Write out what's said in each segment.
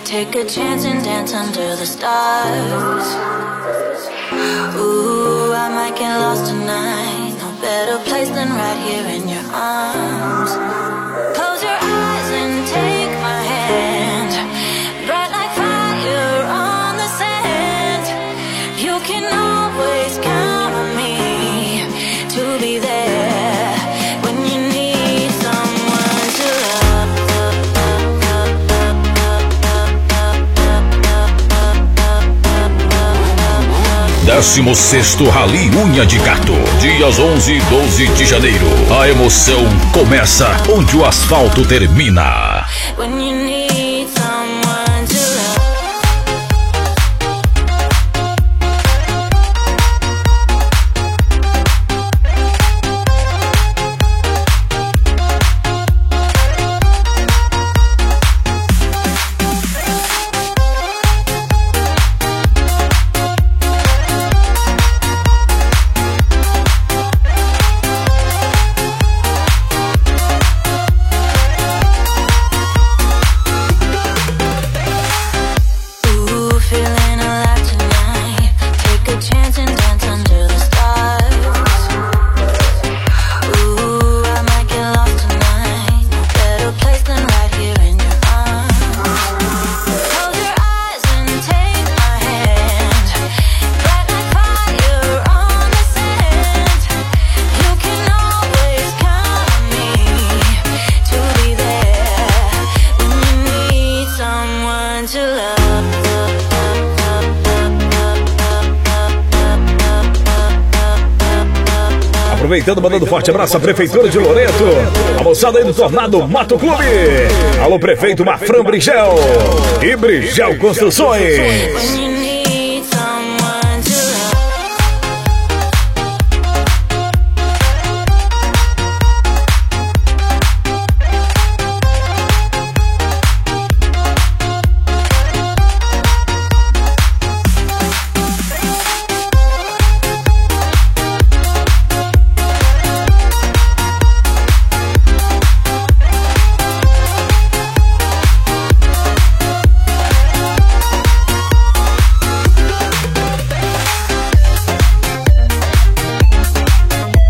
Take a chance and dance under the stars. Ooh, I might get lost tonight. No better place than right here in your arms. Close your eyes and take my hand. Bright like fire on the sand. You can always count on me to be there when you need someone to love. 16º Rally Unha de Gato, dias 11 e 12 de janeiro. A emoção começa onde o asfalto termina. When you need someone to love. Aproveitando, mandando um forte abraço à Prefeitura de Loreto, a moçada aí do Tornado Moto Clube. Alô, prefeito Mafran Brigel e Brigel Construções.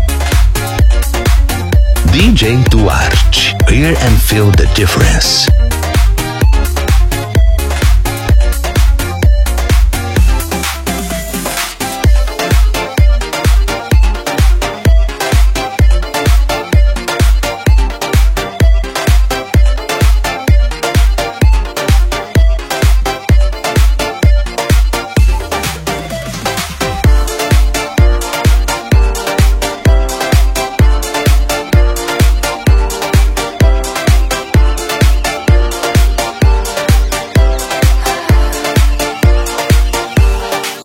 DJ Duarte, hear and feel the difference.